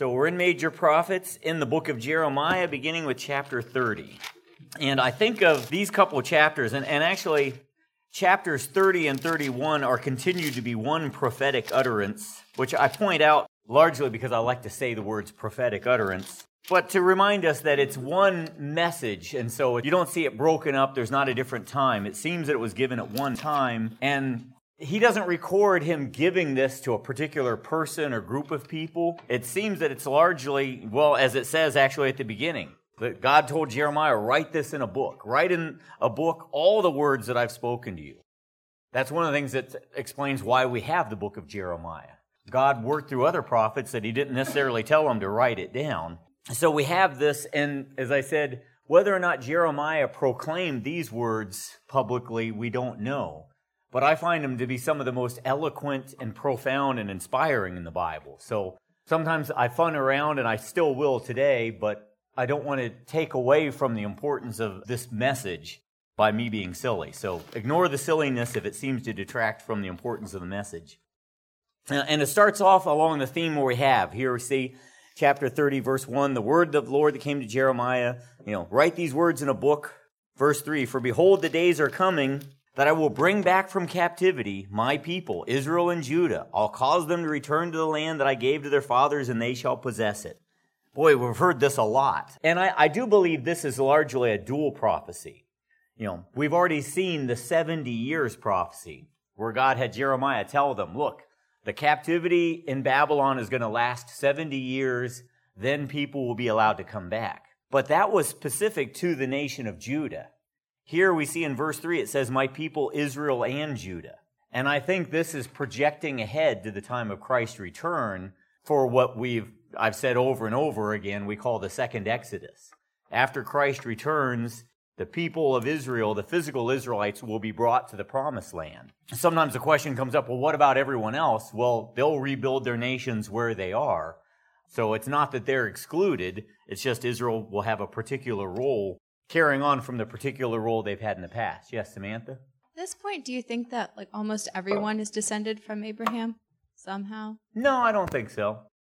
So we're in Major Prophets in the book of Jeremiah, beginning with chapter 30. And I think of these couple of chapters, and actually chapters 30 and 31 are continued to be one prophetic utterance, which I point out largely because I like to say the words prophetic utterance, but to remind us that it's one message, and so you don't see it broken up, there's not a different time. It seems that it was given at one time, and he doesn't record him giving this to a particular person or group of people. It seems that it's largely, well, as it says actually at the beginning, that God told Jeremiah, write this in a book. Write in a book all the words that I've spoken to you. That's one of the things that explains why we have the book of Jeremiah. God worked through other prophets that he didn't necessarily tell them to write it down. So we have this, and as I said, whether or not Jeremiah proclaimed these words publicly, we don't know. But I find them to be some of the most eloquent and profound and inspiring in the Bible. So sometimes I fun around, and I still will today, but I don't want to take away from the importance of this message by me being silly. So ignore the silliness if it seems to detract from the importance of the message. And it starts off along the theme where we have. Here we see chapter 30, verse 1, the word of the Lord that came to Jeremiah, write these words in a book. Verse 3, for behold, the days are coming that I will bring back from captivity my people, Israel and Judah. I'll cause them to return to the land that I gave to their fathers, and they shall possess it. Boy, we've heard this a lot. And I do believe this is largely a dual prophecy. We've already seen the 70 years prophecy, where God had Jeremiah tell them, look, the captivity in Babylon is going to last 70 years, then people will be allowed to come back. But that was specific to the nation of Judah. Here we see in verse 3, it says, my people Israel and Judah. And I think this is projecting ahead to the time of Christ's return for what I've said over and over again, we call the second Exodus. After Christ returns, the people of Israel, the physical Israelites, will be brought to the promised land. Sometimes the question comes up, well, what about everyone else? Well, they'll rebuild their nations where they are. So it's not that they're excluded, it's just Israel will have a particular role carrying on from the particular role they've had in the past. Yes, Samantha? At this point, do you think that almost everyone is descended from Abraham somehow? No, I don't think so.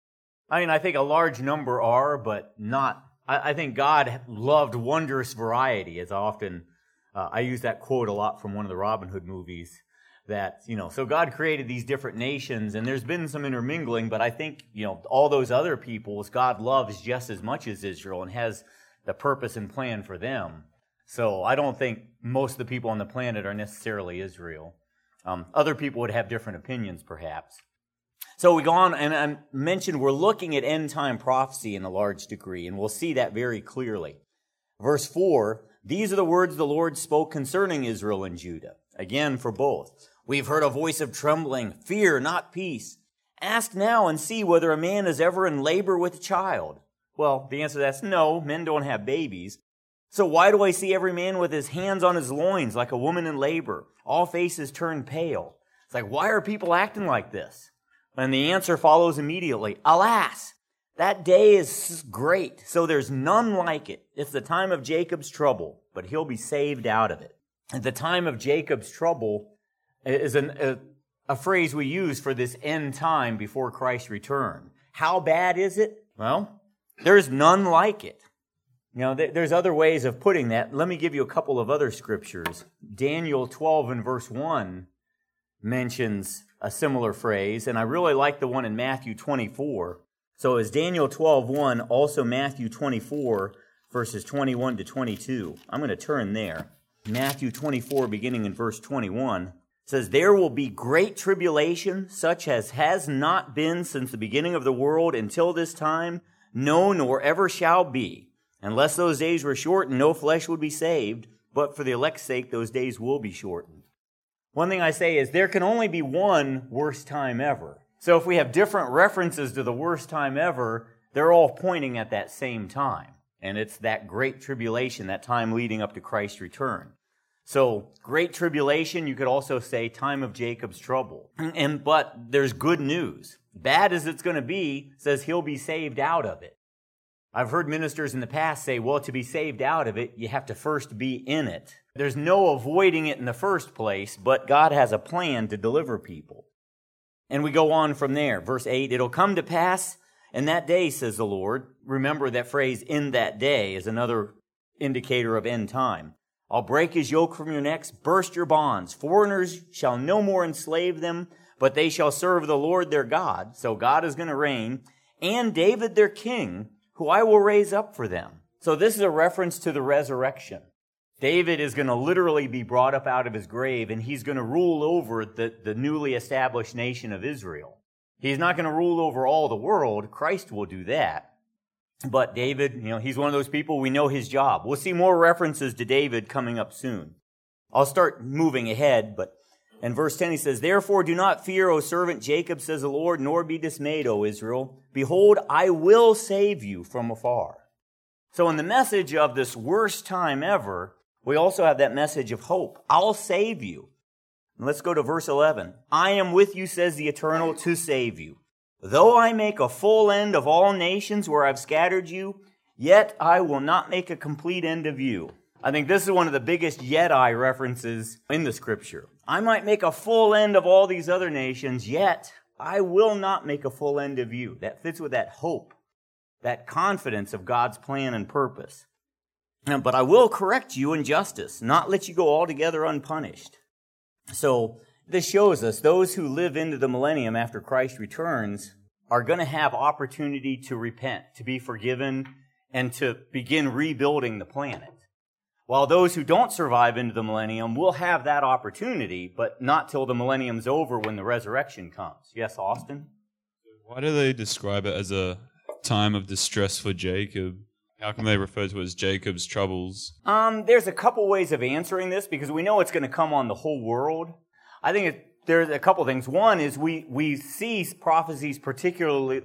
I think a large number are, but not. I think God loved wondrous variety, as I use that quote a lot from one of the Robin Hood movies, that, so God created these different nations, and there's been some intermingling, but I think, all those other peoples God loves just as much as Israel and has the purpose and plan for them. So I don't think most of the people on the planet are necessarily Israel. Other people would have different opinions, perhaps. So we go on, and I mentioned we're looking at end-time prophecy in a large degree, and we'll see that very clearly. Verse 4, these are the words the Lord spoke concerning Israel and Judah. Again, for both. We've heard a voice of trembling, fear, not peace. Ask now and see whether a man is ever in labor with a child. Well, the answer to that's no, men don't have babies. So why do I see every man with his hands on his loins like a woman in labor? All faces turn pale. It's like, why are people acting like this? And the answer follows immediately. Alas, that day is great, so there's none like it. It's the time of Jacob's trouble, but he'll be saved out of it. At the time of Jacob's trouble is a phrase we use for this end time before Christ's return. How bad is it? Well, there's none like it. There's other ways of putting that. Let me give you a couple of other scriptures. Daniel 12 and verse 1 mentions a similar phrase, and I really like the one in Matthew 24. So is Daniel 12:1, also Matthew 24, verses 21 to 22. I'm going to turn there. Matthew 24, beginning in verse 21, says, there will be great tribulation, such as has not been since the beginning of the world until this time, no, nor ever shall be. Unless those days were shortened, no flesh would be saved, but for the elect's sake, those days will be shortened. One thing I say is there can only be one worst time ever. So if we have different references to the worst time ever, they're all pointing at that same time. And it's that great tribulation, that time leading up to Christ's return. So great tribulation, you could also say time of Jacob's trouble. But there's good news. Bad as it's going to be, says he'll be saved out of it. I've heard ministers in the past say, well, to be saved out of it, you have to first be in it. There's no avoiding it in the first place, but God has a plan to deliver people. And we go on from there. Verse 8, it'll come to pass In that day, says the Lord, remember that phrase, in that day, is another indicator of end time. I'll break his yoke from your necks, burst your bonds. Foreigners shall no more enslave them, but they shall serve the Lord their God. So God is going to reign, and David their king, who I will raise up for them. So this is a reference to the resurrection. David is going to literally be brought up out of his grave, and he's going to rule over the newly established nation of Israel. He's not going to rule over all the world. Christ will do that. But David, he's one of those people, we know his job. We'll see more references to David coming up soon. I'll start moving ahead, but in verse 10 he says, Therefore do not fear, O servant Jacob, says the Lord, nor be dismayed, O Israel. Behold, I will save you from afar. So in the message of this worst time ever, we also have that message of hope. I'll save you. And let's go to verse 11. I am with you, says the Eternal, to save you. Though I make a full end of all nations where I've scattered you, yet I will not make a complete end of you. I think this is one of the biggest yet I references in the scripture. I might make a full end of all these other nations, yet I will not make a full end of you. That fits with that hope, that confidence of God's plan and purpose. But I will correct you in justice, not let you go altogether unpunished. So this shows us those who live into the millennium after Christ returns are going to have opportunity to repent, to be forgiven, and to begin rebuilding the planet. While those who don't survive into the millennium will have that opportunity, but not till the millennium's over when the resurrection comes. Yes, Austin? Why do they describe it as a time of distress for Jacob? How can they refer to it as Jacob's troubles? There's a couple ways of answering this because we know it's going to come on the whole world. I think there's a couple things. One is we see prophecies particularly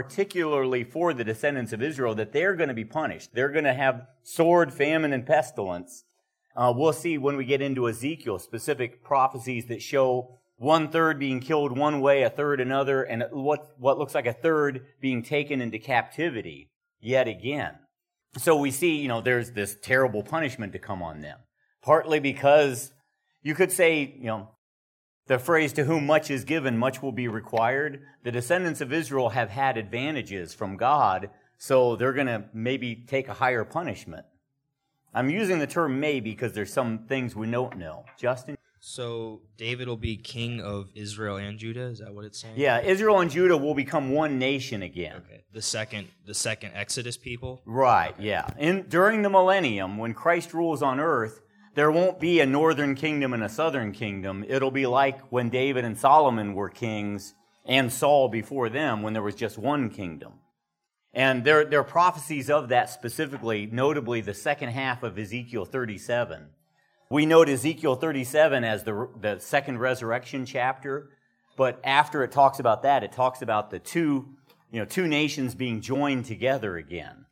for the descendants of Israel that they're going to be punished. They're going to have sword, famine, and pestilence. We'll see when we get into Ezekiel specific prophecies that show 1/3 being killed one way, 1/3 another, and what looks like 1/3 being taken into captivity yet again. So we see, there's this terrible punishment to come on them. Partly because you could say, the phrase, to whom much is given, much will be required. The descendants of Israel have had advantages from God, so they're going to maybe take a higher punishment. I'm using the term maybe because there's some things we don't know. Justin? So David will be king of Israel and Judah? Is that what it's saying? Yeah, Israel and Judah will become one nation again. Okay. The second Exodus people? Right, okay. Yeah. During the millennium, when Christ rules on earth, there won't be a northern kingdom and a southern kingdom. It'll be like when David and Solomon were kings and Saul before them when there was just one kingdom. And there are prophecies of that specifically, notably the second half of Ezekiel 37. We note Ezekiel 37 as the second resurrection chapter, but after it talks about that, it talks about the two nations being joined together again.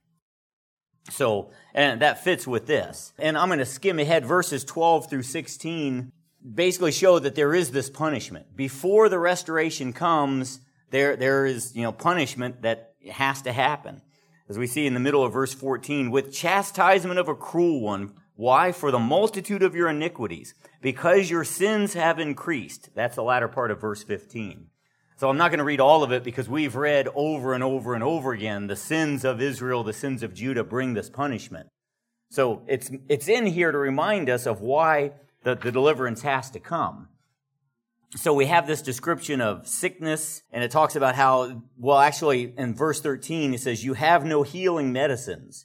So, and that fits with this. And I'm going to skim ahead. Verses 12 through 16 basically show that there is this punishment. Before the restoration comes, there is, punishment that has to happen. As we see in the middle of verse 14, with chastisement of a cruel one. Why? For the multitude of your iniquities, because your sins have increased. That's the latter part of verse 15. So I'm not going to read all of it because we've read over and over and over again the sins of Israel, the sins of Judah bring this punishment. So it's in here to remind us of why the deliverance has to come. So we have this description of sickness, and it talks about how, actually in verse 13 it says, you have no healing medicines.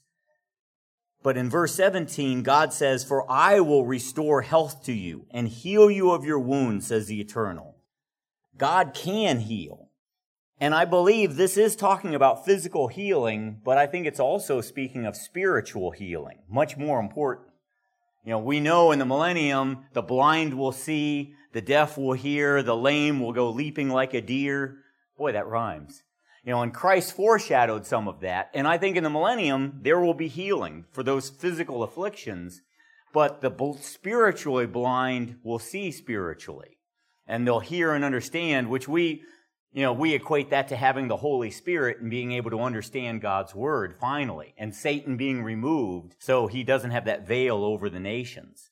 But in verse 17, God says, for I will restore health to you and heal you of your wounds, says the Eternal. God can heal. And I believe this is talking about physical healing, but I think it's also speaking of spiritual healing, much more important. We know in the millennium, the blind will see, the deaf will hear, the lame will go leaping like a deer. Boy, that rhymes. And Christ foreshadowed some of that. And I think in the millennium, there will be healing for those physical afflictions, but the spiritually blind will see spiritually. And they'll hear and understand, which we equate that to having the Holy Spirit and being able to understand God's Word finally, and Satan being removed so he doesn't have that veil over the nations.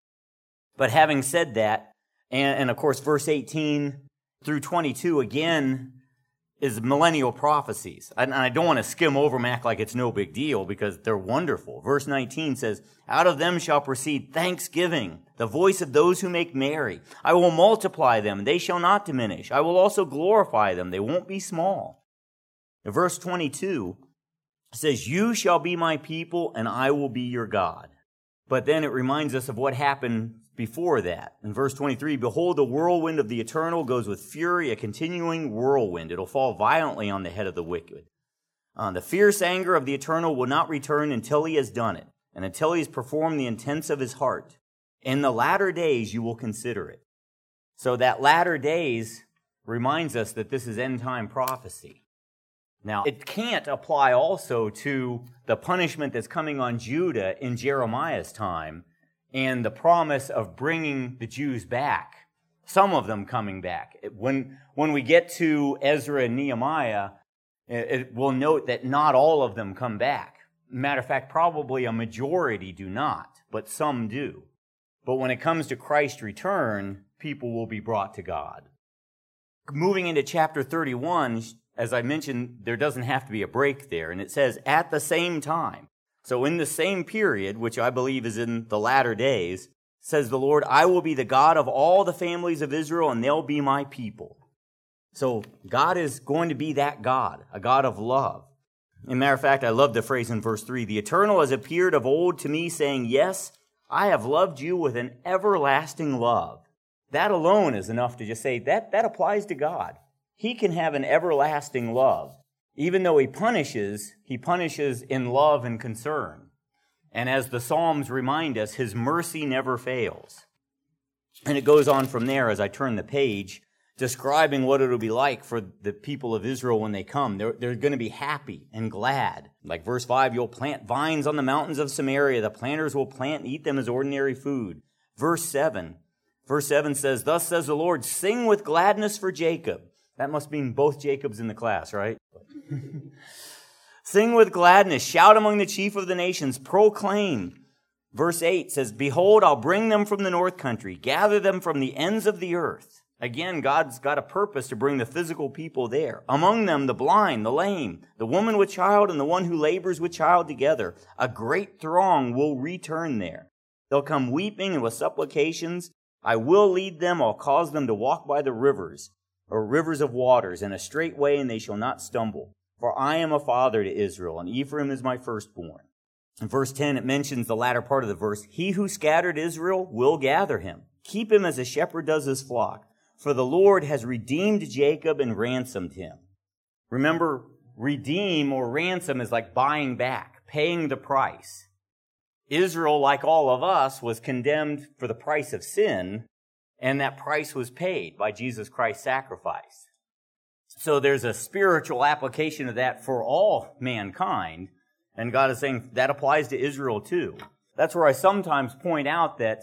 But having said that, and of course verse 18 through 22 again is millennial prophecies. And I don't want to skim over them, act like it's no big deal, because they're wonderful. Verse 19 says, out of them shall proceed thanksgiving, the voice of those who make merry. I will multiply them, they shall not diminish. I will also glorify them, they won't be small. Verse 22 says, you shall be my people, and I will be your God. But then it reminds us of what happened before that. In verse 23, behold, the whirlwind of the eternal goes with fury, a continuing whirlwind. It'll fall violently on the head of the wicked. The fierce anger of the eternal will not return until he has done it, and until he has performed the intents of his heart. In the latter days you will consider it. So that latter days reminds us that this is end time prophecy. Now, it can't apply also to the punishment that's coming on Judah in Jeremiah's time, and the promise of bringing the Jews back, some of them coming back. When we get to Ezra and Nehemiah, we'll note that not all of them come back. Matter of fact, probably a majority do not, but some do. But when it comes to Christ's return, people will be brought to God. Moving into chapter 31, as I mentioned, there doesn't have to be a break there, and it says, at the same time. So in the same period, which I believe is in the latter days, says the Lord, I will be the God of all the families of Israel, and they'll be my people. So God is going to be that God, a God of love. As a matter of fact, I love the phrase in verse 3, the Eternal has appeared of old to me, saying, yes, I have loved you with an everlasting love. That alone is enough to just say that applies to God. He can have an everlasting love. Even though he punishes in love and concern. And as the Psalms remind us, his mercy never fails. And it goes on from there as I turn the page, describing what it'll be like for the people of Israel when they come. They're going to be happy and glad. Like verse 5, you'll plant vines on the mountains of Samaria. The planters will plant and eat them as ordinary food. Verse 7 says, thus says the Lord, sing with gladness for Jacob. That must mean both Jacobs in the class, right? Sing with gladness, shout among the chief of the nations, proclaim. Verse 8 says, behold, I'll bring them from the north country, gather them from the ends of the earth. Again, God's got a purpose to bring the physical people there. Among them, the blind, the lame, the woman with child, and the one who labors with child together. A great throng will return there. They'll come weeping and with supplications. I will lead them, I'll cause them to walk by the rivers, or rivers of waters, in a straight way, and they shall not stumble. For I am a father to Israel, and Ephraim is my firstborn. In verse 10, it mentions the latter part of the verse. He who scattered Israel will gather him. Keep him as a shepherd does his flock. For the Lord has redeemed Jacob and ransomed him. Remember, redeem or ransom is like buying back, paying the price. Israel, like all of us, was condemned for the price of sin, and that price was paid by Jesus Christ's sacrifice. So there's a spiritual application of that for all mankind, and God is saying that applies to Israel too. That's where I sometimes point out that,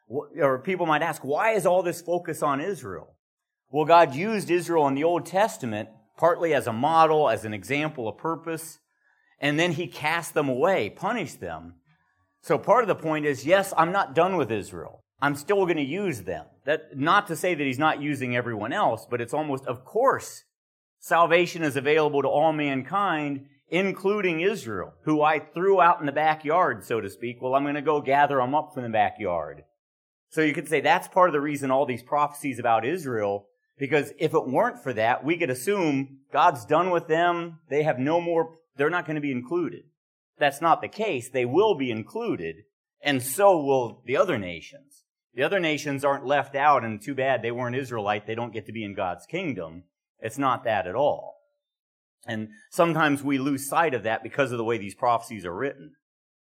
or people might ask, why is all this focus on Israel? Well, God used Israel in the Old Testament partly as a model, as an example, a purpose, and then he cast them away, punished them. So part of the point is, yes, I'm not done with Israel. I'm still going to use them. That, not to say that he's not using everyone else, but it's almost, of course, salvation is available to all mankind, including Israel, who I threw out in the backyard, so to speak. Well, I'm going to go gather them up from the backyard. So you could say that's part of the reason all these prophecies about Israel, because if it weren't for that, we could assume God's done with them. They have no more, they're not going to be included. That's not the case. They will be included, and so will the other nations. The other nations aren't left out, and too bad they weren't Israelite. They don't get to be in God's kingdom. It's not that at all. And sometimes we lose sight of that because of the way these prophecies are written.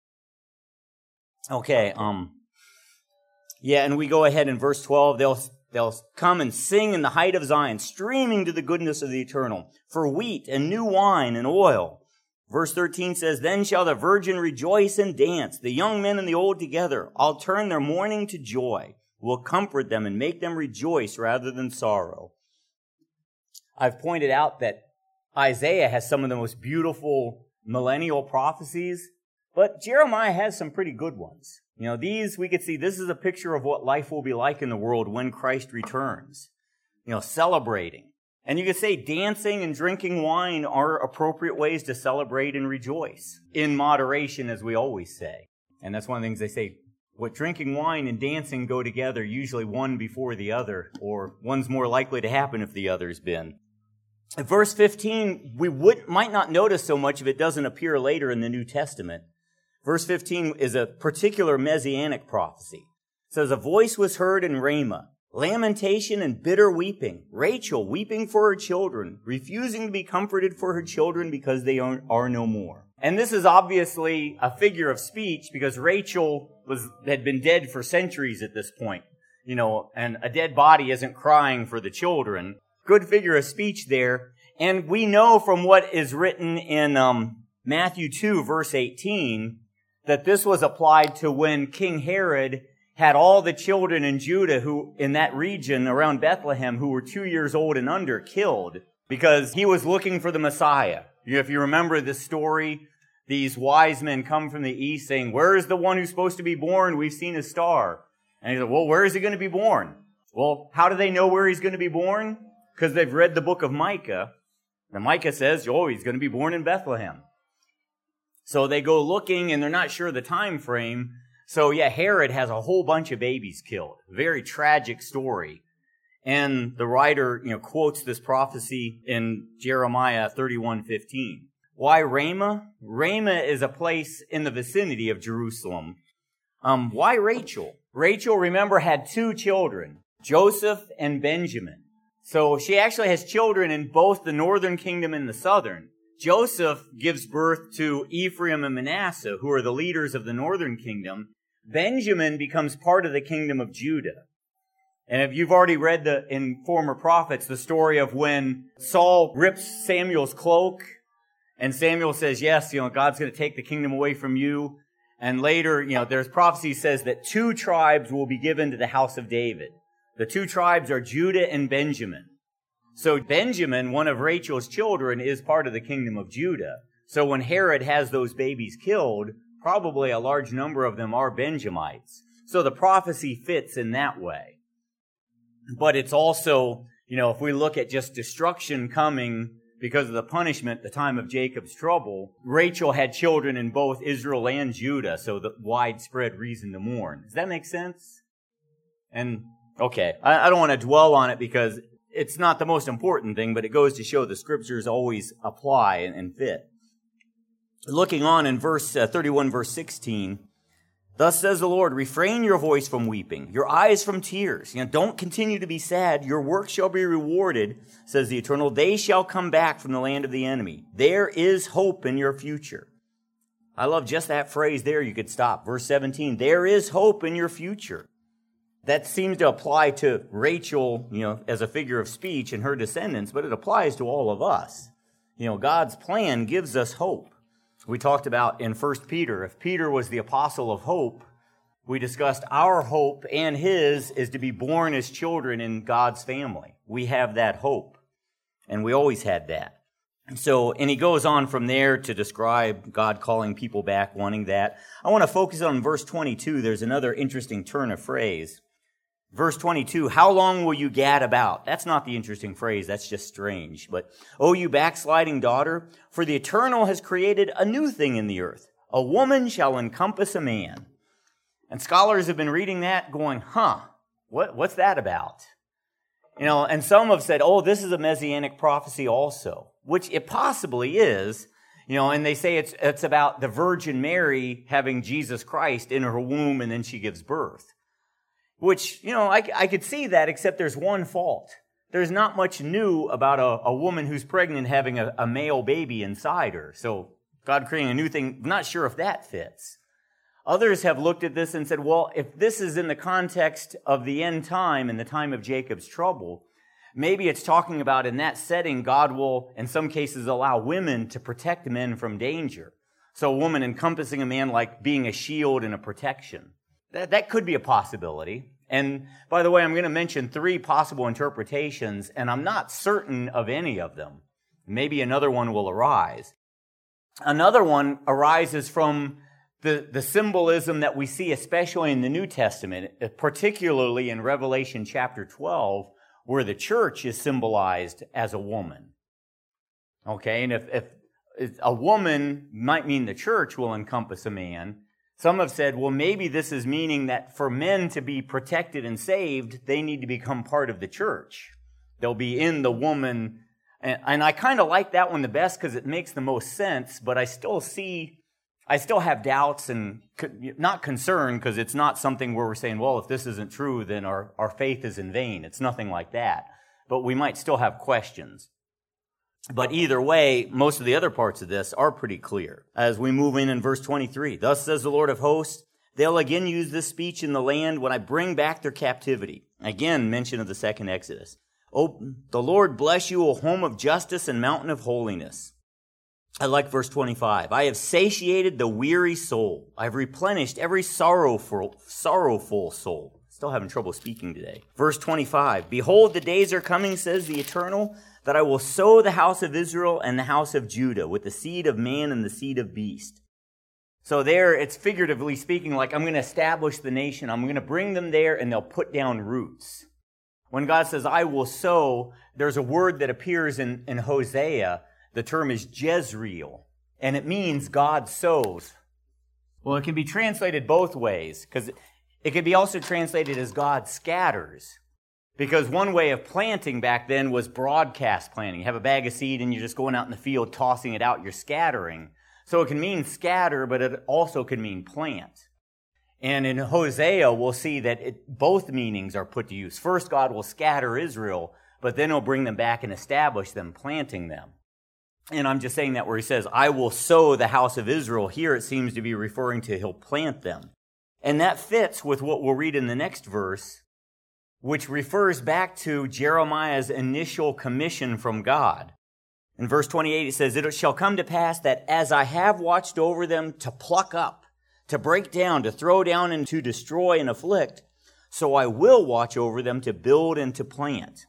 Okay, and we go ahead in verse 12. They'll come and sing in the height of Zion, streaming to the goodness of the Eternal, for wheat and new wine and oil. Verse 13 says, then shall the virgin rejoice and dance, the young men and the old together. I'll turn their mourning to joy, will comfort them and make them rejoice rather than sorrow. I've pointed out that Isaiah has some of the most beautiful millennial prophecies, but Jeremiah has some pretty good ones. You know, these, we could see, this is a picture of what life will be like in the world when Christ returns. You know, celebrating And you could say dancing and drinking wine are appropriate ways to celebrate and rejoice. In moderation, as we always say. And that's one of the things they say, what drinking wine and dancing go together, usually one before the other, or one's more likely to happen if the other's been. At verse 15, we might not notice so much if it doesn't appear later in the New Testament. Verse 15 is a particular messianic prophecy. It says, a voice was heard in Ramah, lamentation and bitter weeping. Rachel weeping for her children, refusing to be comforted for her children because they are no more. And this is obviously a figure of speech because Rachel had been dead for centuries at this point. And a dead body isn't crying for the children. Good figure of speech there. And we know from what is written in Matthew 2, verse 18, that this was applied to when King Herod had all the children in Judah who, in that region around Bethlehem, who were 2 years old and under, killed because he was looking for the Messiah. If you remember this story, these wise men come from the east saying, where is the one who's supposed to be born? We've seen his star. And he said, well, where is he going to be born? Well, how do they know where he's going to be born? Because they've read the book of Micah. And Micah says, he's going to be born in Bethlehem. So they go looking, and they're not sure the time frame. So Herod has a whole bunch of babies killed. Very tragic story. And the writer, quotes this prophecy in Jeremiah 31:15. Why Ramah? Ramah is a place in the vicinity of Jerusalem. Why Rachel? Rachel, remember, had 2 children, Joseph and Benjamin. So she actually has children in both the northern kingdom and the southern. Joseph gives birth to Ephraim and Manasseh, who are the leaders of the northern kingdom. Benjamin becomes part of the kingdom of Judah. And if you've already read in former prophets, the story of when Saul rips Samuel's cloak, and Samuel says, yes, God's going to take the kingdom away from you. And later, there's prophecy says that 2 tribes will be given to the house of David. The 2 tribes are Judah and Benjamin. So Benjamin, one of Rachel's children, is part of the kingdom of Judah. So when Herod has those babies killed, probably a large number of them are Benjamites. So the prophecy fits in that way. But it's also, if we look at just destruction coming because of the punishment, the time of Jacob's trouble, Rachel had children in both Israel and Judah, so the widespread reason to mourn. Does that make sense? And, okay, I don't want to dwell on it because it's not the most important thing, but it goes to show the scriptures always apply and fit. Looking on in verse 31, verse 16, thus says the Lord, refrain your voice from weeping, your eyes from tears. Don't continue to be sad. Your work shall be rewarded, says the Eternal. They shall come back from the land of the enemy. There is hope in your future. I love just that phrase there. You could stop. Verse 17, there is hope in your future. That seems to apply to Rachel, as a figure of speech and her descendants, but it applies to all of us. God's plan gives us hope. We talked about in 1 Peter, if Peter was the apostle of hope, we discussed our hope and his is to be born as children in God's family. We have that hope, and we always had that. And he goes on from there to describe God calling people back, wanting that. I want to focus on verse 22. There's another interesting turn of phrase. Verse 22, how long will you gad about? That's not the interesting phrase, that's just strange. But, oh, you backsliding daughter, for the Eternal has created a new thing in the earth. A woman shall encompass a man. And scholars have been reading that going, what's that about? And some have said, this is a messianic prophecy also, which it possibly is. And they say it's about the Virgin Mary having Jesus Christ in her womb and then she gives birth. Which, I could see that, except there's one fault. There's not much new about a woman who's pregnant having a male baby inside her. So God creating a new thing, I'm not sure if that fits. Others have looked at this and said, well, if this is in the context of the end time and the time of Jacob's trouble, maybe it's talking about in that setting, God will, in some cases, allow women to protect men from danger. So a woman encompassing a man like being a shield and a protection. That could be a possibility. And by the way, I'm going to mention 3 possible interpretations, and I'm not certain of any of them. Maybe another one will arise. Another one arises from the symbolism that we see, especially in the New Testament, particularly in Revelation chapter 12, where the church is symbolized as a woman. Okay, and if a woman might mean the church will encompass a man, some have said, well, maybe this is meaning that for men to be protected and saved, they need to become part of the church. They'll be in the woman. And I kind of like that one the best because it makes the most sense, but I still have doubts and not concern because it's not something where we're saying, well, if this isn't true, then our faith is in vain. It's nothing like that. But we might still have questions. But either way, most of the other parts of this are pretty clear. As we move in verse 23, thus says the Lord of hosts, they'll again use this speech in the land when I bring back their captivity. Again, mention of the second Exodus. Oh, the Lord bless you, O home of justice and mountain of holiness. I like verse 25. I have satiated the weary soul. I've replenished every sorrowful soul. Still having trouble speaking today. Verse 25. Behold, the days are coming, says the Eternal, that I will sow the house of Israel and the house of Judah with the seed of man and the seed of beast. So there, it's figuratively speaking like I'm going to establish the nation. I'm going to bring them there and they'll put down roots. When God says, I will sow, there's a word that appears in Hosea. The term is Jezreel, and it means God sows. Well, it can be translated both ways, because it could be also translated as God scatters. Because one way of planting back then was broadcast planting. You have a bag of seed and you're just going out in the field, tossing it out, you're scattering. So it can mean scatter, but it also can mean plant. And in Hosea, we'll see that both meanings are put to use. First, God will scatter Israel, but then he'll bring them back and establish them, planting them. And I'm just saying that where he says, I will sow the house of Israel. Here it seems to be referring to he'll plant them. And that fits with what we'll read in the next verse, which refers back to Jeremiah's initial commission from God. In verse 28, it says, it shall come to pass that as I have watched over them to pluck up, to break down, to throw down, and to destroy and afflict, so I will watch over them to build and to plant.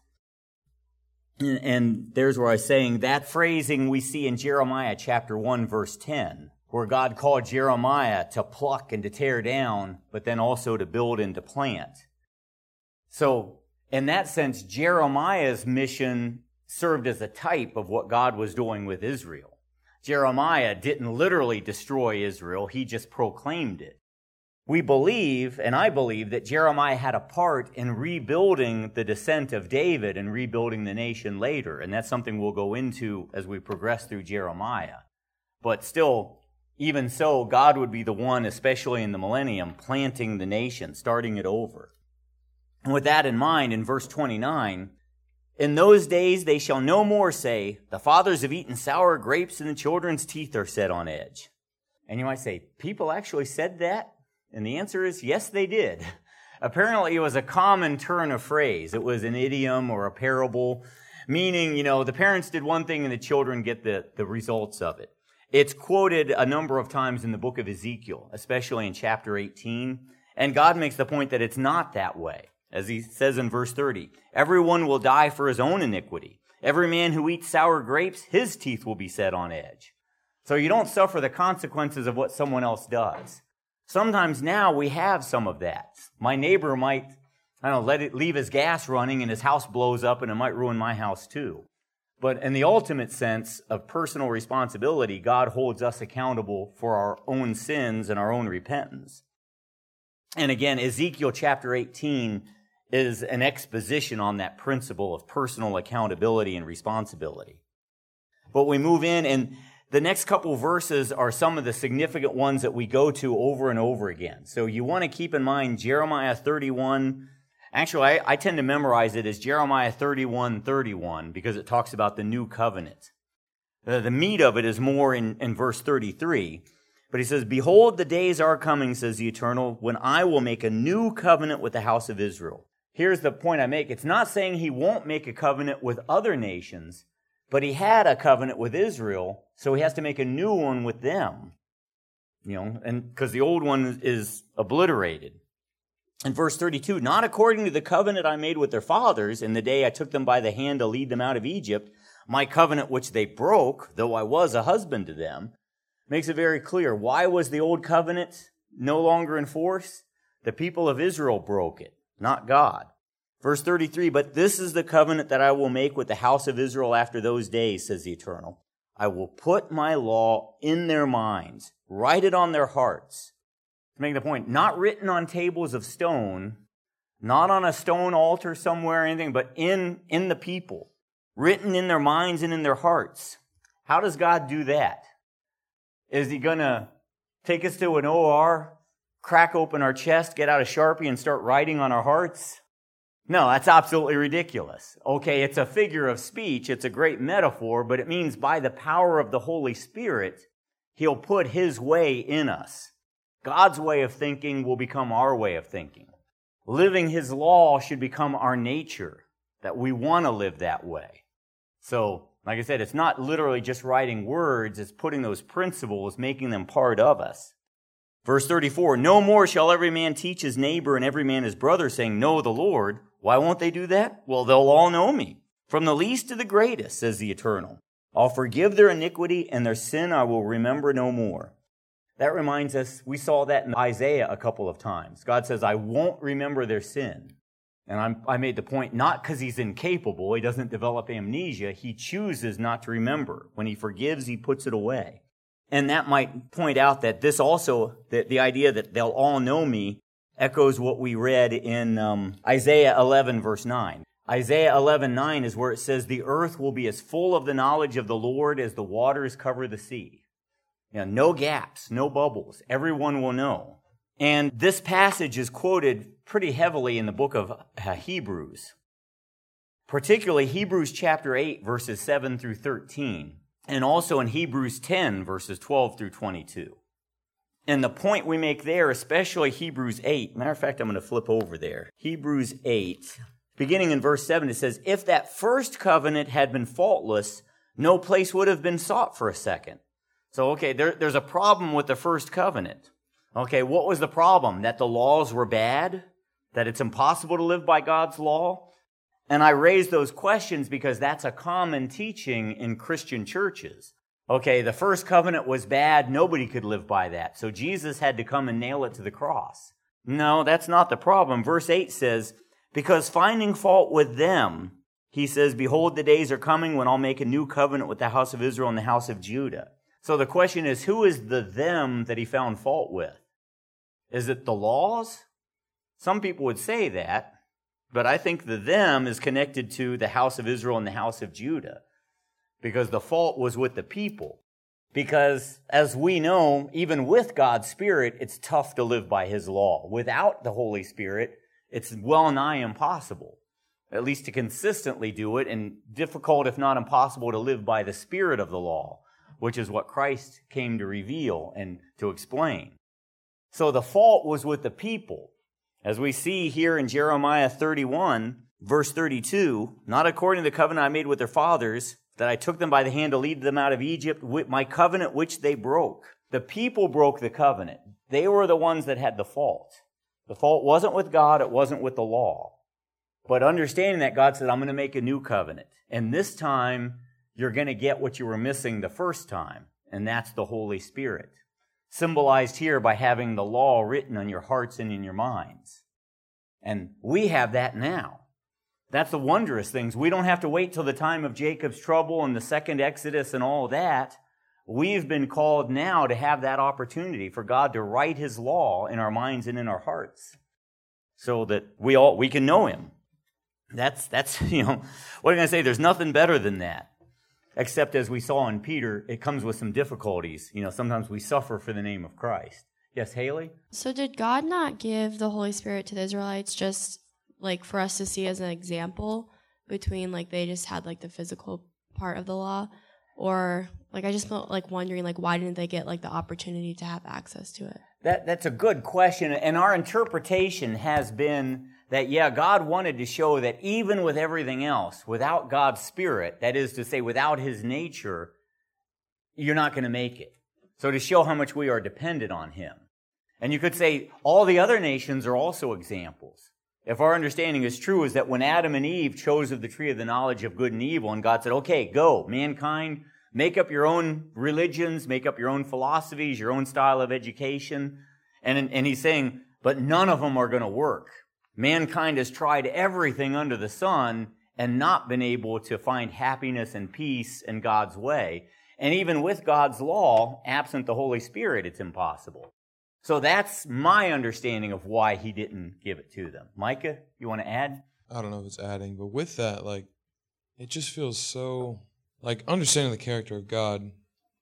And there's where I'm saying that phrasing we see in Jeremiah chapter 1, verse 10, where God called Jeremiah to pluck and to tear down, but then also to build and to plant. So, in that sense, Jeremiah's mission served as a type of what God was doing with Israel. Jeremiah didn't literally destroy Israel, he just proclaimed it. We believe, and I believe, that Jeremiah had a part in rebuilding the descent of David and rebuilding the nation later, and that's something we'll go into as we progress through Jeremiah. But still, even so, God would be the one, especially in the millennium, planting the nation, starting it over. And with that in mind, in verse 29, in those days they shall no more say, the fathers have eaten sour grapes and the children's teeth are set on edge. And you might say, people actually said that? And the answer is, yes, they did. Apparently, it was a common turn of phrase. It was an idiom or a parable, meaning, the parents did one thing and the children get the results of it. It's quoted a number of times in the book of Ezekiel, especially in chapter 18. And God makes the point that it's not that way. As he says in verse 30, everyone will die for his own iniquity. Every man who eats sour grapes, his teeth will be set on edge. So you don't suffer the consequences of what someone else does. Sometimes now we have some of that. My neighbor might, leave his gas running and his house blows up and it might ruin my house too. But in the ultimate sense of personal responsibility, God holds us accountable for our own sins and our own repentance. And again, Ezekiel chapter 18 is an exposition on that principle of personal accountability and responsibility. But we move in, and the next couple verses are some of the significant ones that we go to over and over again. So you want to keep in mind Jeremiah 31. Actually, I tend to memorize it as Jeremiah 31:31 because it talks about the new covenant. The meat of it is more in verse 33. But he says, behold, the days are coming, says the Eternal, when I will make a new covenant with the house of Israel. Here's the point I make. It's not saying he won't make a covenant with other nations, but he had a covenant with Israel, so he has to make a new one with them. And because the old one is obliterated. In verse 32, not according to the covenant I made with their fathers in the day I took them by the hand to lead them out of Egypt, my covenant which they broke, though I was a husband to them, makes it very clear. Why was the old covenant no longer in force? The people of Israel broke it, not God. Verse 33, but this is the covenant that I will make with the house of Israel after those days, says the Eternal. I will put my law in their minds, write it on their hearts. To make the point, not written on tables of stone, not on a stone altar somewhere or anything, but in the people, written in their minds and in their hearts. How does God do that? Is he going to take us to an OR, crack open our chest, get out a Sharpie and start writing on our hearts? No, that's absolutely ridiculous. Okay, it's a figure of speech, it's a great metaphor, but it means by the power of the Holy Spirit, he'll put his way in us. God's way of thinking will become our way of thinking. Living his law should become our nature, that we want to live that way. So, like I said, it's not literally just writing words, it's putting those principles, making them part of us. Verse 34, no more shall every man teach his neighbor and every man his brother, saying, know the Lord. Why won't they do that? Well, they'll all know me. From the least to the greatest, says the Eternal. I'll forgive their iniquity, and their sin I will remember no more. That reminds us, we saw that in Isaiah a couple of times. God says, I won't remember their sin. And I made the point, not because he's incapable, he doesn't develop amnesia, he chooses not to remember. When he forgives, he puts it away. And that might point out that this also, the idea that they'll all know me, echoes what we read in Isaiah 11, verse 9. Isaiah 11:9 is where it says, the earth will be as full of the knowledge of the Lord as the waters cover the sea. You know, no gaps, no bubbles. Everyone will know. And this passage is quoted pretty heavily in the book of Hebrews, particularly Hebrews chapter 8, verses 7 through 13, and also in Hebrews 10, verses 12 through 22. And the point we make there, especially Hebrews 8, matter of fact, I'm going to flip over there. Hebrews 8, beginning in verse 7, it says, if that first covenant had been faultless, no place would have been sought for a second. So, okay, there's a problem with the first covenant. Okay, what was the problem? That the laws were bad? That it's impossible to live by God's law? And I raise those questions because that's a common teaching in Christian churches. Okay, the first covenant was bad. Nobody could live by that. So Jesus had to come and nail it to the cross. No, that's not the problem. Verse 8 says, because finding fault with them, he says, behold, the days are coming when I'll make a new covenant with the house of Israel and the house of Judah. So the question is, who is the them that he found fault with? Is it the laws? Some people would say that, but I think the them is connected to the house of Israel and the house of Judah, because the fault was with the people. Because, as we know, even with God's Spirit, it's tough to live by his law. Without the Holy Spirit, it's well nigh impossible, at least to consistently do it, and difficult, if not impossible, to live by the spirit of the law, which is what Christ came to reveal and to explain. So the fault was with the people. As we see here in Jeremiah 31, verse 32, not according to the covenant I made with their fathers, that I took them by the hand to lead them out of Egypt, with my covenant which they broke. The people broke the covenant. They were the ones that had the fault. The fault wasn't with God, it wasn't with the law. But understanding that, God said, I'm going to make a new covenant. And this time, you're going to get what you were missing the first time, and that's the Holy Spirit, symbolized here by having the law written on your hearts and in your minds. And we have that now. That's the wondrous things. We don't have to wait till the time of Jacob's trouble and the second Exodus and all that. We've been called now to have that opportunity for God to write his law in our minds and in our hearts so that we can know him. That's what am I going to say? There's nothing better than that. Except as we saw in Peter, it comes with some difficulties. Sometimes we suffer for the name of Christ. Yes, Haley? So did God not give the Holy Spirit to the Israelites just like for us to see as an example between like they just had like the physical part of the law? Or like I just felt like wondering like why didn't they get like the opportunity to have access to it? That's a good question. And our interpretation has been that, God wanted to show that even with everything else, without God's Spirit, that is to say, without his nature, you're not going to make it. So to show how much we are dependent on him. And you could say all the other nations are also examples. If our understanding is true, is that when Adam and Eve chose of the tree of the knowledge of good and evil, and God said, okay, go, mankind, make up your own religions, make up your own philosophies, your own style of education. And he's saying, but none of them are going to work. Mankind has tried everything under the sun and not been able to find happiness and peace in God's way. And even with God's law, absent the Holy Spirit, it's impossible. So that's my understanding of why he didn't give it to them. Micah, you want to add? I don't know if it's adding, but with that, it just feels so, understanding the character of God,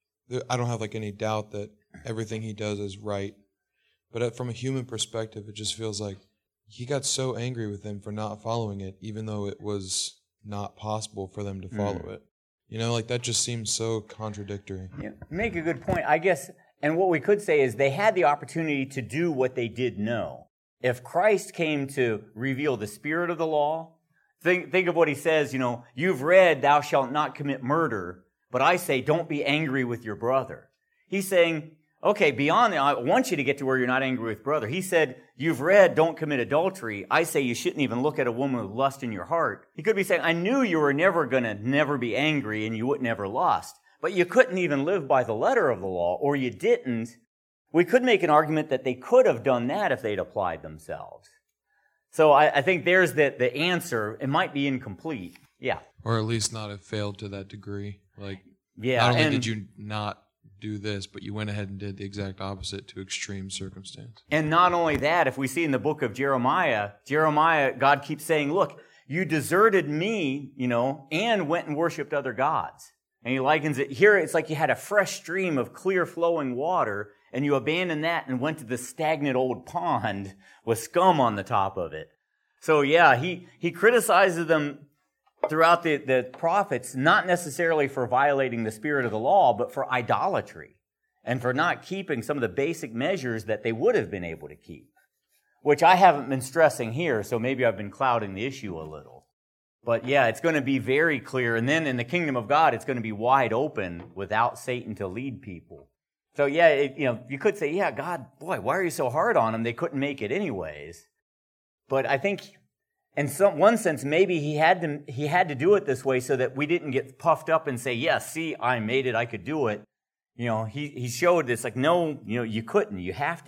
I don't have, any doubt that everything he does is right. But from a human perspective, it just feels like he got so angry with them for not following it, even though it was not possible for them to follow it. That just seems so contradictory. Yeah, make a good point, I guess. And what we could say is they had the opportunity to do what they did know. If Christ came to reveal the spirit of the law, think of what he says, you've read, thou shalt not commit murder, but I say, don't be angry with your brother. He's saying, okay, beyond that, I want you to get to where you're not angry with brother. He said, you've read, don't commit adultery. I say you shouldn't even look at a woman with lust in your heart. He could be saying, I knew you were never be angry and you wouldn't ever lust, but you couldn't even live by the letter of the law, or you didn't. We could make an argument that they could have done that if they'd applied themselves. So I think there's the answer. It might be incomplete. Yeah. Or at least not have failed to that degree. Yeah, not only did you not do this, but you went ahead and did the exact opposite to extreme circumstance. And not only that, if we see in the book of Jeremiah, God keeps saying, look, you deserted me, and went and worshiped other gods. And he likens it here, it's like you had a fresh stream of clear flowing water, and you abandoned that and went to the stagnant old pond with scum on the top of it. So yeah, he criticizes them throughout the prophets, not necessarily for violating the spirit of the law, but for idolatry and for not keeping some of the basic measures that they would have been able to keep, which I haven't been stressing here, so maybe I've been clouding the issue a little. But yeah, it's going to be very clear. And then in the kingdom of God, it's going to be wide open without Satan to lead people. So yeah, you could say, yeah, God, boy, why are you so hard on them? They couldn't make it anyways. But I think in one sense, maybe he had to do it this way so that we didn't get puffed up and say, yeah, see, I made it, I could do it. He showed this no, you couldn't. You have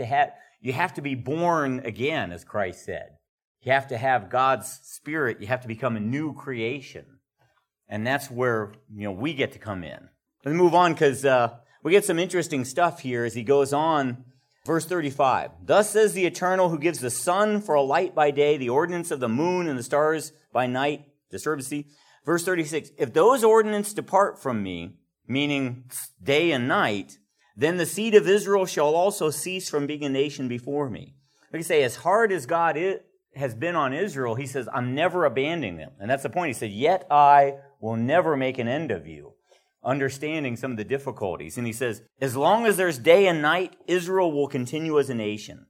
to be born again, as Christ said. You have to have God's Spirit. You have to become a new creation. And that's where, we get to come in. Let's move on because we get some interesting stuff here as he goes on. Verse 35, thus says the Eternal who gives the sun for a light by day, the ordinance of the moon and the stars by night, disturbancy. Verse 36, if those ordinances depart from me, meaning day and night, then the seed of Israel shall also cease from being a nation before me. Like I say, as hard as God has been on Israel, he says, I'm never abandoning them. And that's the point. He said, yet I will never make an end of you. Understanding some of the difficulties. And he says, as long as there's day and night, Israel will continue as a nation.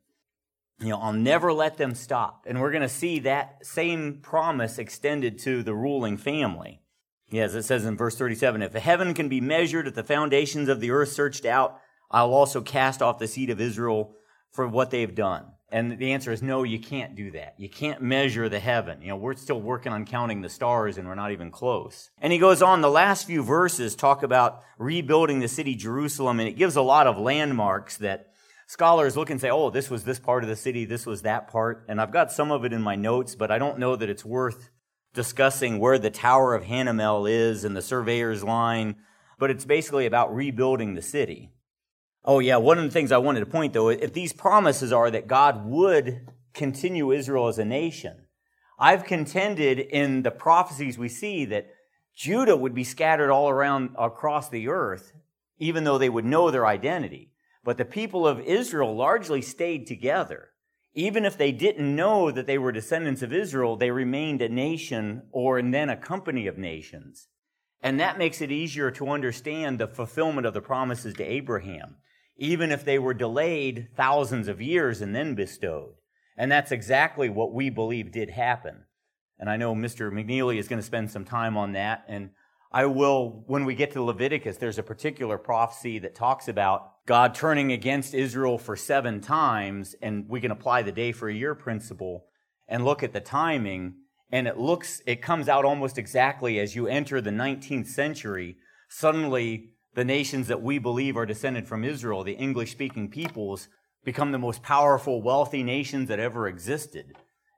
I'll never let them stop. And we're going to see that same promise extended to the ruling family. As it says in verse 37, if the heaven can be measured, if the foundations of the earth searched out, I'll also cast off the seed of Israel for what they've done. And the answer is no, you can't do that. You can't measure the heaven. We're still working on counting the stars and we're not even close. And he goes on, the last few verses talk about rebuilding the city Jerusalem, and it gives a lot of landmarks that scholars look and say, oh, this was this part of the city, this was that part. And I've got some of it in my notes, but I don't know that it's worth discussing where the Tower of Hanamel is and the surveyor's line, but it's basically about rebuilding the city. Oh yeah, one of the things I wanted to point though, if these promises are that God would continue Israel as a nation, I've contended in the prophecies we see that Judah would be scattered all around across the earth, even though they would know their identity. But the people of Israel largely stayed together. Even if they didn't know that they were descendants of Israel, they remained a nation and then a company of nations. And that makes it easier to understand the fulfillment of the promises to Abraham, even if they were delayed thousands of years and then bestowed. And that's exactly what we believe did happen. And I know Mr. McNeely is going to spend some time on that. And I will, when we get to Leviticus, there's a particular prophecy that talks about God turning against Israel for 7 times. And we can apply the day for a year principle and look at the timing. And it comes out almost exactly as you enter the 19th century. Suddenly, the nations that we believe are descended from Israel, the English-speaking peoples, become the most powerful, wealthy nations that ever existed.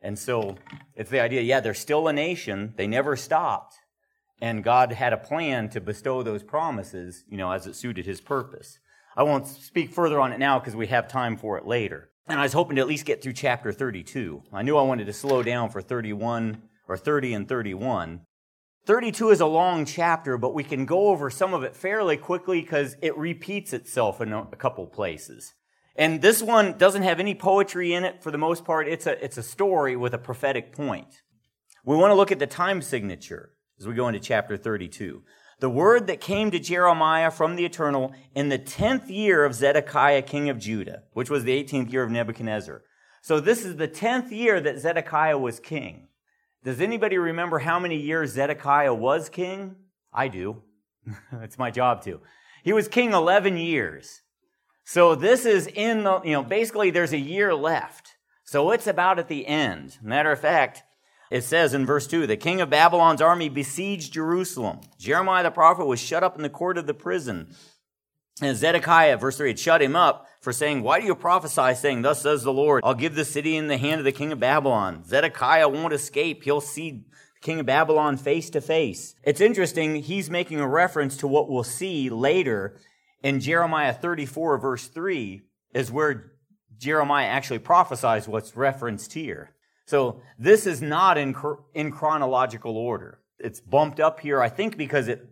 And so it's the idea, yeah, they're still a nation. They never stopped. And God had a plan to bestow those promises, as it suited his purpose. I won't speak further on it now because we have time for it later. And I was hoping to at least get through chapter 32. I knew I wanted to slow down for 31 or 30 and 31. 32 is a long chapter, but we can go over some of it fairly quickly because it repeats itself in a couple places. And this one doesn't have any poetry in it for the most part. It's a story with a prophetic point. We want to look at the time signature as we go into chapter 32. The word that came to Jeremiah from the Eternal in the 10th year of Zedekiah, king of Judah, which was the 18th year of Nebuchadnezzar. So this is the 10th year that Zedekiah was king. Does anybody remember how many years Zedekiah was king? I do. It's my job to. He was king 11 years. So this is in the, basically there's a year left. So it's about at the end. Matter of fact, it says in verse 2, the king of Babylon's army besieged Jerusalem. Jeremiah the prophet was shut up in the court of the prison. And Zedekiah, verse 3, had shut him up for saying, why do you prophesy, saying, thus says the Lord, I'll give the city in the hand of the king of Babylon. Zedekiah won't escape. He'll see the king of Babylon face to face. It's interesting, he's making a reference to what we'll see later in Jeremiah 34, verse 3, is where Jeremiah actually prophesies what's referenced here. So this is not in chronological order. It's bumped up here, I think, because it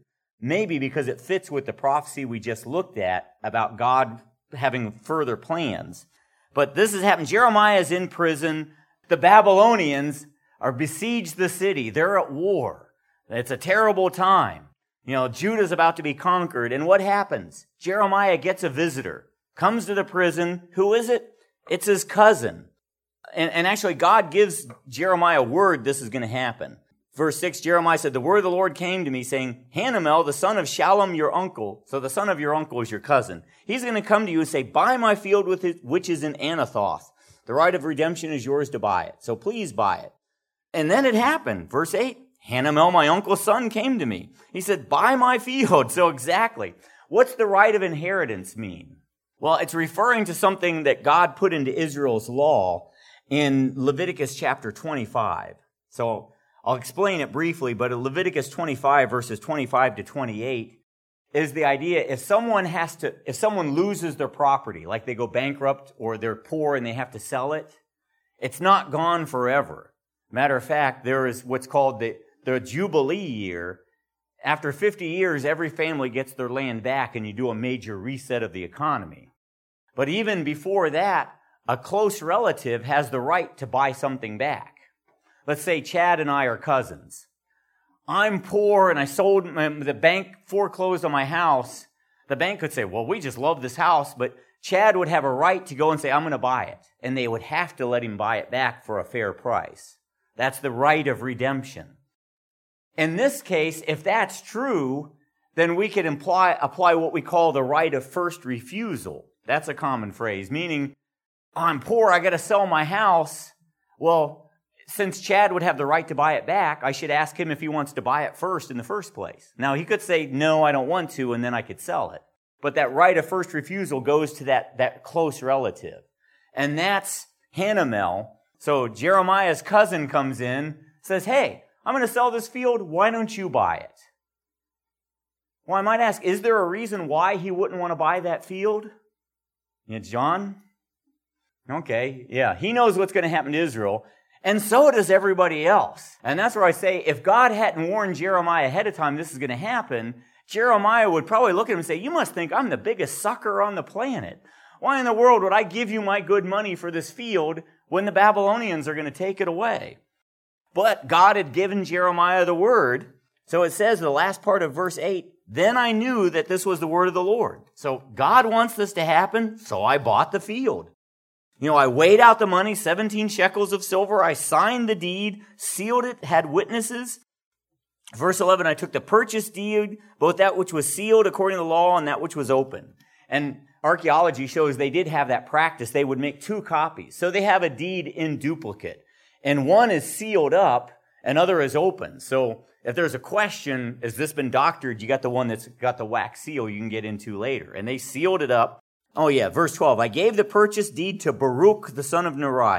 fits with the prophecy we just looked at about God having further plans. But this has happened. Jeremiah is in prison. The Babylonians are besieged the city. They're at war. It's a terrible time. Judah's about to be conquered. And what happens? Jeremiah gets a visitor, comes to the prison. Who is it? It's his cousin. And actually, God gives Jeremiah word this is going to happen. Verse 6, Jeremiah said, the word of the Lord came to me, saying, Hanamel, the son of Shallum, your uncle. So the son of your uncle is your cousin. He's going to come to you and say, buy my field which is in Anathoth. The right of redemption is yours to buy it. So please buy it. And then it happened. Verse 8, Hanamel, my uncle's son, came to me. He said, buy my field. So exactly. What's the right of inheritance mean? Well, it's referring to something that God put into Israel's law in Leviticus chapter 25. So I'll explain it briefly, but in Leviticus 25, verses 25 to 28, is the idea if someone loses their property, like they go bankrupt or they're poor and they have to sell it, it's not gone forever. Matter of fact, there is what's called the Jubilee year. After 50 years, every family gets their land back and you do a major reset of the economy. But even before that, a close relative has the right to buy something back. Let's say Chad and I are cousins. I'm poor and I sold, the bank foreclosed on my house. The bank could say, well, we just love this house, but Chad would have a right to go and say, I'm going to buy it. And they would have to let him buy it back for a fair price. That's the right of redemption. In this case, if that's true, then we could apply what we call the right of first refusal. That's a common phrase, meaning, I'm poor, I got to sell my house. Well, since Chad would have the right to buy it back, I should ask him if he wants to buy it first in the first place. Now, he could say, no, I don't want to, and then I could sell it. But that right of first refusal goes to that close relative. And that's Hanamel. So Jeremiah's cousin comes in, says, hey, I'm going to sell this field. Why don't you buy it? Well, I might ask, is there a reason why he wouldn't want to buy that field? It's John? Okay, yeah. He knows what's going to happen to Israel. And so does everybody else. And that's where I say, if God hadn't warned Jeremiah ahead of time this is going to happen, Jeremiah would probably look at him and say, you must think I'm the biggest sucker on the planet. Why in the world would I give you my good money for this field when the Babylonians are going to take it away? But God had given Jeremiah the word. So it says in the last part of verse 8, then I knew that this was the word of the Lord. So God wants this to happen, so I bought the field. I weighed out the money, 17 shekels of silver. I signed the deed, sealed it, had witnesses. Verse 11, I took the purchase deed, both that which was sealed according to the law and that which was open. And archaeology shows they did have that practice. They would make 2 copies. So they have a deed in duplicate. And one is sealed up, another is open. So if there's a question, has this been doctored? You got the one that's got the wax seal you can get into later. And they sealed it up. Oh yeah, verse 12. I gave the purchase deed to Baruch, the son of Neriah.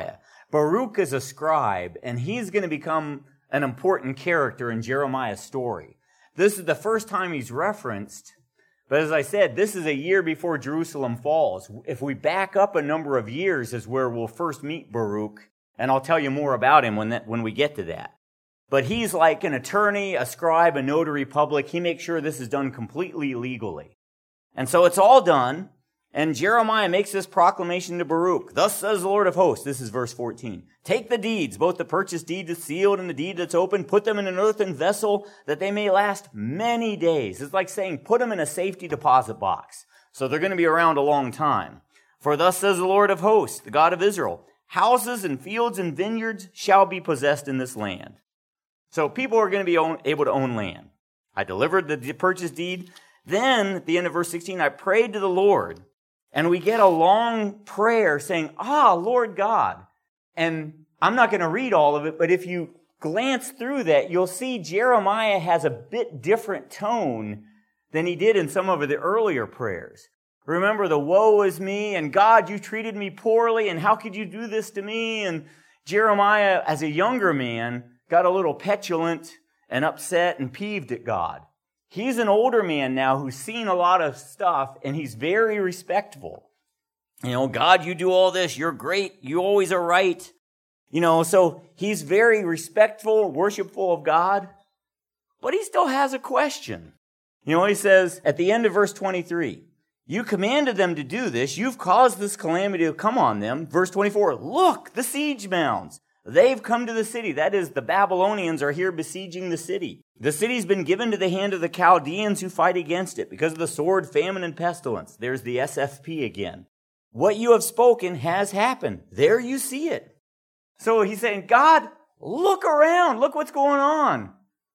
Baruch is a scribe, and he's going to become an important character in Jeremiah's story. This is the first time he's referenced, but as I said, this is a year before Jerusalem falls. If we back up a number of years is where we'll first meet Baruch, and I'll tell you more about him when we get to that. But he's like an attorney, a scribe, a notary public. He makes sure this is done completely legally. And so it's all done, and Jeremiah makes this proclamation to Baruch. Thus says the Lord of hosts, this is verse 14. Take the deeds, both the purchase deed that's sealed and the deed that's open, put them in an earthen vessel that they may last many days. It's like saying put them in a safety deposit box. So they're going to be around a long time. For thus says the Lord of hosts, the God of Israel, houses and fields and vineyards shall be possessed in this land. So people are going to be able to own land. I delivered the purchase deed. Then, at the end of verse 16, I prayed to the Lord. And we get a long prayer saying, Lord God. And I'm not going to read all of it, but if you glance through that, you'll see Jeremiah has a bit different tone than he did in some of the earlier prayers. Remember the woe is me, and God, you treated me poorly, and how could you do this to me? And Jeremiah, as a younger man, got a little petulant and upset and peeved at God. He's an older man now who's seen a lot of stuff, and he's very respectful. God, you do all this. You're great. You always are right. So he's very respectful, worshipful of God, but he still has a question. He says at the end of verse 23, you commanded them to do this. You've caused this calamity to come on them. Verse 24, look, the siege mounds. They've come to the city. That is, the Babylonians are here besieging the city. The city's been given to the hand of the Chaldeans who fight against it because of the sword, famine, and pestilence. There's the SFP again. What you have spoken has happened. There you see it. So he's saying, God, look around. Look what's going on.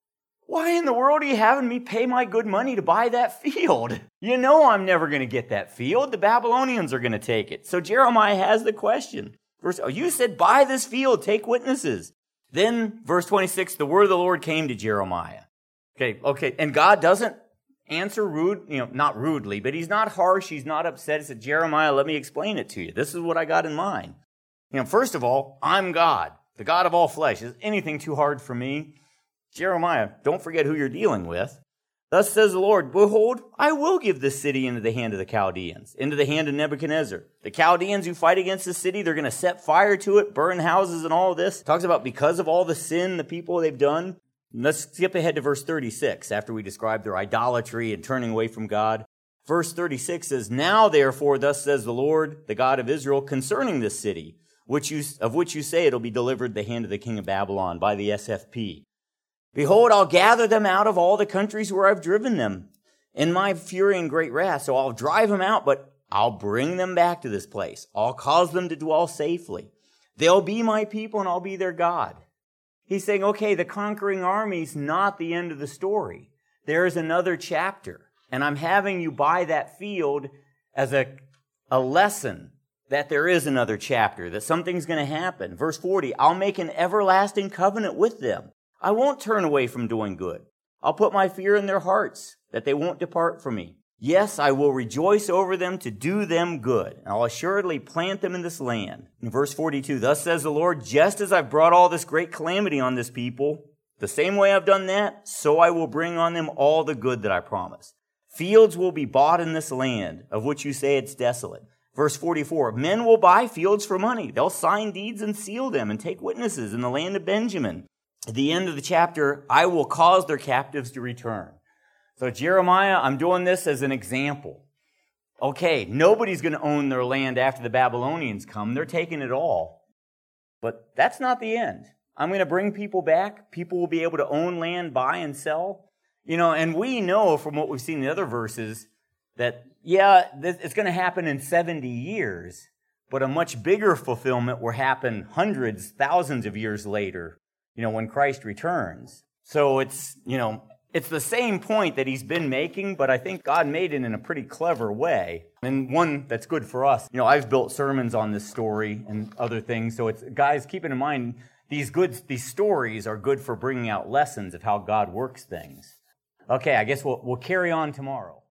Why in the world are you having me pay my good money to buy that field? I'm never going to get that field. The Babylonians are going to take it. So Jeremiah has the question. You said, buy this field, take witnesses. Then, verse 26, the word of the Lord came to Jeremiah. Okay. And God doesn't answer not rudely, but he's not harsh, he's not upset. He said, Jeremiah, let me explain it to you. This is what I got in mind. First of all, I'm God, the God of all flesh. Is anything too hard for me? Jeremiah, don't forget who you're dealing with. Thus says the Lord, behold, I will give this city into the hand of the Chaldeans, into the hand of Nebuchadnezzar. The Chaldeans who fight against the city, they're going to set fire to it, burn houses and all of this. Talks about because of all the sin the people they've done. Let's skip ahead to verse 36 after we describe their idolatry and turning away from God. Verse 36 says, now therefore, thus says the Lord, the God of Israel, concerning this city, of which you say it'll be delivered to the hand of the king of Babylon by the SFP. Behold, I'll gather them out of all the countries where I've driven them in my fury and great wrath. So I'll drive them out, but I'll bring them back to this place. I'll cause them to dwell safely. They'll be my people and I'll be their God. He's saying, okay, the conquering army's not the end of the story. There is another chapter, and I'm having you buy that field as a lesson that there is another chapter, that something's going to happen. Verse 40, I'll make an everlasting covenant with them. I won't turn away from doing good. I'll put my fear in their hearts, that they won't depart from me. Yes, I will rejoice over them to do them good. And I'll assuredly plant them in this land. In verse 42, thus says the Lord, just as I've brought all this great calamity on this people, the same way I've done that, so I will bring on them all the good that I promised. Fields will be bought in this land, of which you say it's desolate. Verse 44, men will buy fields for money. They'll sign deeds and seal them and take witnesses in the land of Benjamin. At the end of the chapter, I will cause their captives to return. So Jeremiah, I'm doing this as an example. Okay, nobody's going to own their land after the Babylonians come. They're taking it all. But that's not the end. I'm going to bring people back. People will be able to own land, buy and sell. And we know from what we've seen in the other verses that, it's going to happen in 70 years, but a much bigger fulfillment will happen hundreds, thousands of years later, when Christ returns. So it's the same point that he's been making, but I think God made it in a pretty clever way, and one that's good for us. I've built sermons on this story and other things, so it's, guys, keeping in mind, these stories are good for bringing out lessons of how God works things. Okay, I guess we'll carry on tomorrow.